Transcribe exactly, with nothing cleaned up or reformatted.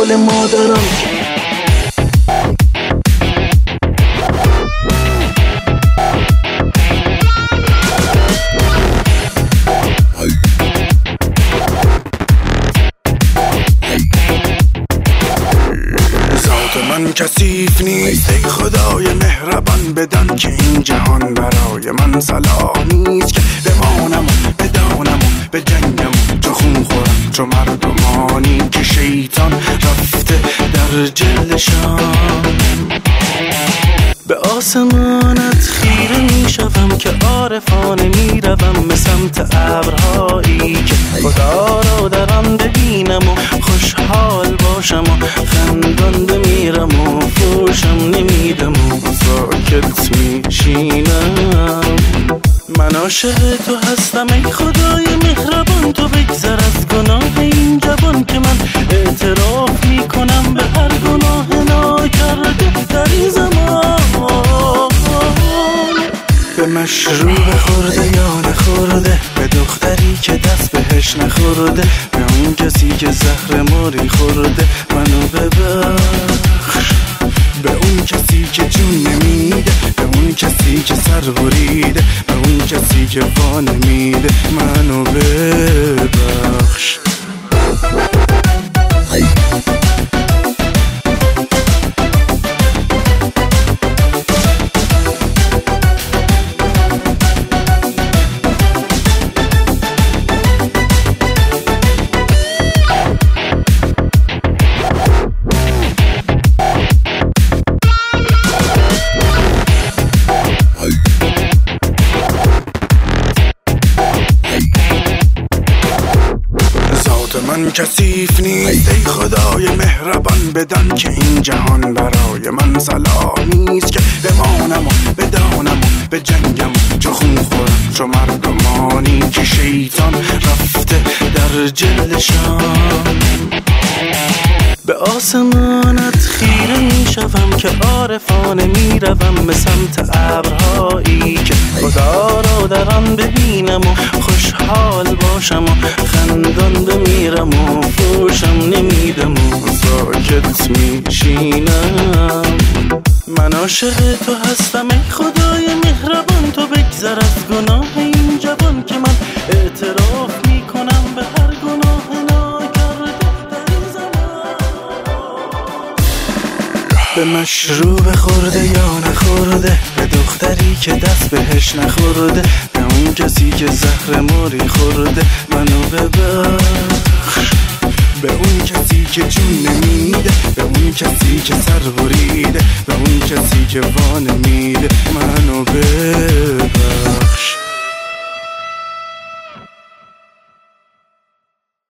قول مادرم. من کثیف نیست ای خدای مهربان، بدان که این جهان برای من صلاح نیست که بمانم و بدانم و به جنگم، چو خون خورم چو مردمانی که شیطان رفته در جلدشان. به آسمانت خیره می شوم که عارفانه می روم به سمت ابرهایی که خدا را در آن ببینم و خوشحال باشم و خندان بمیرم و فوشم نمیدم و ساکت میشینم. من عاشق تو هستم ای خدای مهربان، تو بگذر از گناه این جوان که من اعتراف میکنم به هر گناه ناکرده در این زمان. به مشروب خورده یا نخورده، به دختری که دست بهش نخورده، به اون کسی که زهر ماری خورده منو ببخش. به اون کسی که جون نمیده، به اون کسی که سر بریده، به اون کسی که وا نمیده منو ببخش. من کثیف نیست ای خدای مهربان، بدان که این جهان برای من صلاح نیست که بمانم و بدانم و به جنگم، چو خون خورم چو مردمانی که شیطان رفته در جلدشان. به آسمانت خیره می شوم که عارفانه می روم به سمت ابرهایی که خدا را در آن ببینم و خوشحال باشم و خندان بمیرم و فوشم نمیدم و ساکت میشینم. من عاشق تو هستم ای خدای مهربان، تو بگذر از گناه این جوان که من اعتراف میکنم به هر گناه ناکرده در این زمان. به مشروب خورده یا نخورده، به دختری که دست بهش نخورده، به اون کسی که زهر ماری خورده منو ببخش. به اون کسی که جون نمیده، به اون کسی که سر بریده، به اون کسی که وا نمیده منو ببخش.